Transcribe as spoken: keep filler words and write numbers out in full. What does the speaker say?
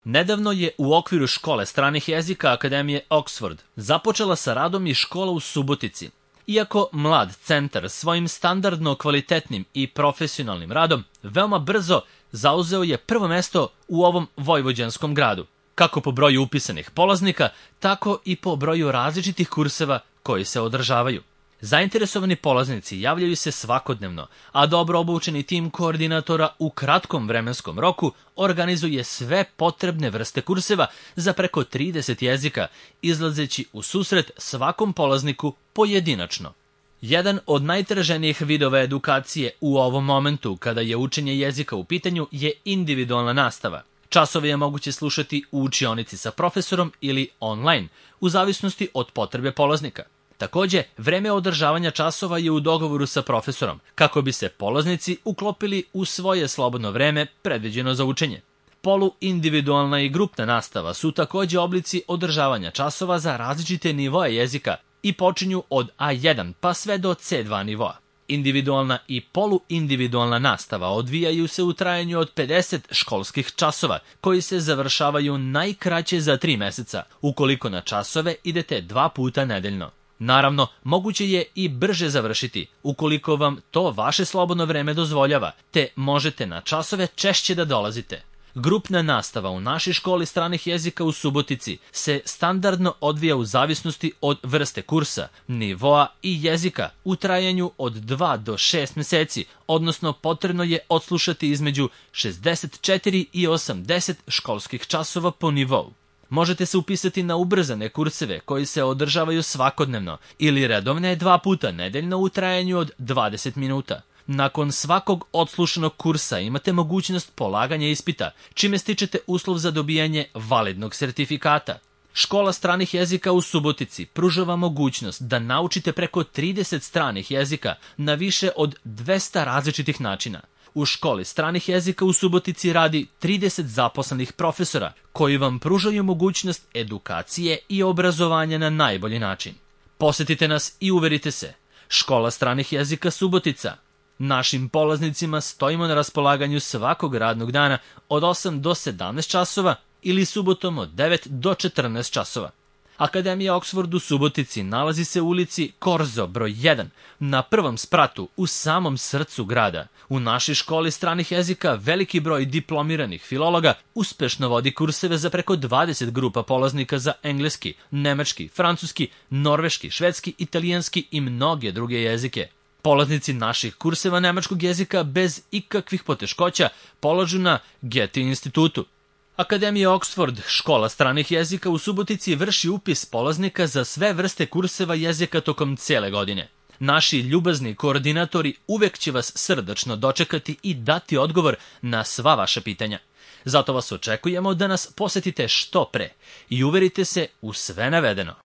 Nedavno je u okviru škole stranih jezika Akademije Oxford započela sa radom i škola u Subotici. Iako mlad centar svojim standardno kvalitetnim i profesionalnim radom veoma brzo zauzeo je prvo mesto u ovom vojvođanskom gradu, kako po broju upisanih polaznika, tako i po broju različitih kurseva koji se održavaju. Zainteresovani polaznici javljaju se svakodnevno, a dobro obučeni tim koordinatora u kratkom vremenskom roku organizuje sve potrebne vrste kurseva za preko trideset jezika, izlazeći u susret svakom polazniku pojedinačno. Jedan od najtraženijih vidova edukacije u ovom momentu kada je učenje jezika u pitanju je individualna nastava. Časove je moguće slušati u učionici sa profesorom ili online, u zavisnosti od potrebe polaznika. Takođe, vreme održavanja časova je u dogovoru sa profesorom, kako bi se polaznici uklopili u svoje slobodno vreme predviđeno za učenje. Poluindividualna i grupna nastava su takođe oblici održavanja časova za različite nivoe jezika i počinju od A jedan pa sve do C dva nivoa. Individualna i poluindividualna nastava odvijaju se u trajanju od pedeset školskih časova, koji se završavaju najkraće za tri meseca, ukoliko na časove idete dva puta nedeljno. Naravno, moguće je i brže završiti, ukoliko vam to vaše slobodno vreme dozvoljava, te možete na časove češće da dolazite. Grupna nastava u našoj školi stranih jezika u Subotici se standardno odvija u zavisnosti od vrste kursa, nivoa i jezika u trajanju od dva do šest meseci, odnosno potrebno je odslušati između šezdeset četiri i osamdeset školskih časova po nivou. Možete se upisati na ubrzane kurseve koji se održavaju svakodnevno ili redovne dva puta nedeljno u trajanju od dvadeset minuta. Nakon svakog odslušanog kursa imate mogućnost polaganja ispita, čime stičete uslov za dobijanje validnog sertifikata. Škola stranih jezika u Subotici pružava mogućnost da naučite preko trideset stranih jezika na više od dvesta različitih načina. U školi stranih jezika u Subotici radi trideset zaposlenih profesora koji vam pružaju mogućnost edukacije i obrazovanja na najbolji način. Posetite nas i uverite se. Škola stranih jezika Subotica. Našim polaznicima stojimo na raspolaganju svakog radnog dana od osam do sedamnaest časova ili subotom od devet do četrnaest časova. Akademija Oxford u Subotici nalazi se u ulici Korzo broj jedan, na prvom spratu u samom srcu grada. U našoj školi stranih jezika veliki broj diplomiranih filologa uspešno vodi kurseve za preko dvadeset grupa polaznika za engleski, nemački, francuski, norveški, švedski, italijanski i mnoge druge jezike. Polaznici naših kurseva nemačkog jezika bez ikakvih poteškoća polažu na Goethe institutu. Akademija Oxford, škola stranih jezika u Subotici, vrši upis polaznika za sve vrste kurseva jezika tokom cele godine. Naši ljubazni koordinatori uvek će vas srdačno dočekati i dati odgovor na sva vaša pitanja. Zato vas očekujemo da nas posetite što pre i uverite se u sve navedeno.